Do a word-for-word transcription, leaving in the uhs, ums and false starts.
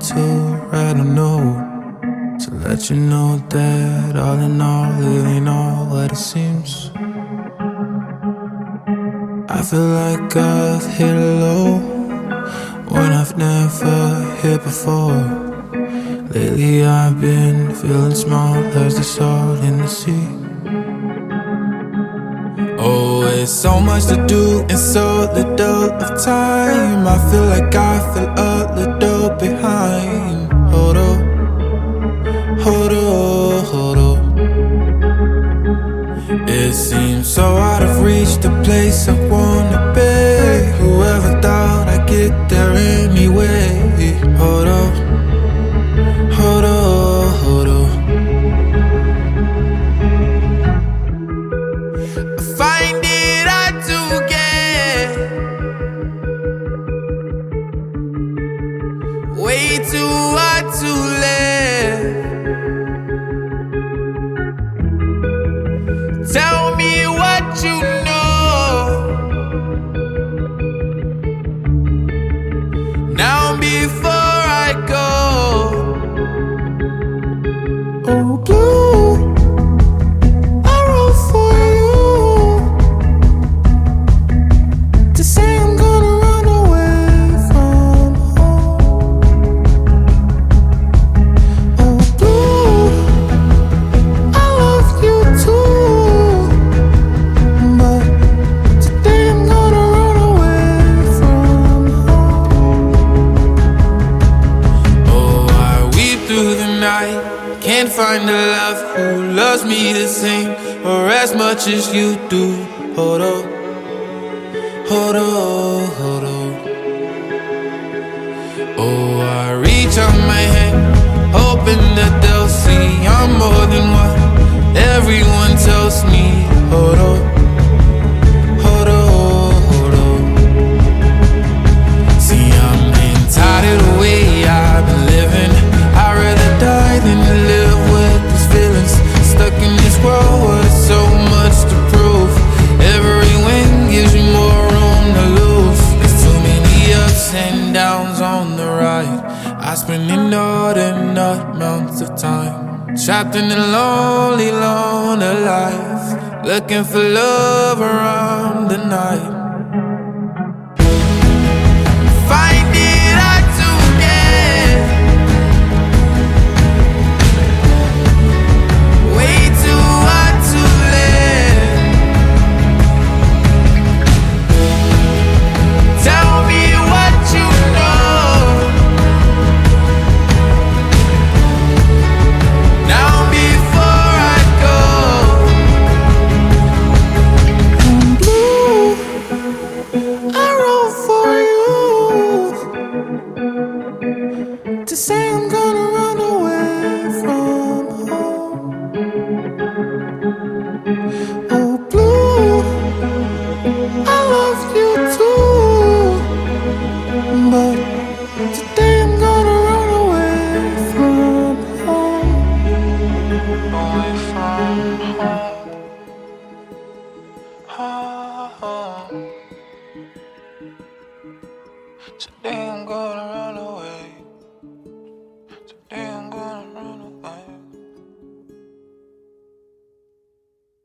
to write a note to let you know that all in all, it ain't all what it seems. I feel like I've hit a low when I've never hit before. Lately I've been feeling small as the salt in the sea. Oh, it's so much to do in so little of time. I feel like I feel a little behind. Hold up, hold up, hold up. It seems so out of reach, the place I wanna be. Whoever thought I'd get there anyway. Hold up, hold up, hold up. I find it hard to get way too hard to live. Tell me what you know now before I go. Oh, blue, I wrote for you to say I'm gonna run away from home. Oh, blue, I love you too, but today I'm gonna run away from home. Oh, I weep through the night, can't find a love who loves me the same or as much as you do. Hold up, hold up, hold up. Oh, I reach out my hand, hoping that they'll see I'm more than what everyone tells me. Hold up, hold up, hold up. See, I'm getting tired of the way I've been living. I'd rather die than to live with these feelings. Stuck in this world with so much to prove. Every win gives me more room to lose. There's too many ups and downs on the ride. I spend inordinate amounts of time trapped in a lonely, lonely life, looking for love around the night. Find it hard to get way too hard to live. Tell me what you know now before I go. I'm blue, I wrote for you to say I'm gonna run away from home. Oh, blue, I love you too, but today I'm gonna run away from home. Away from home, home. Today I'm gonna run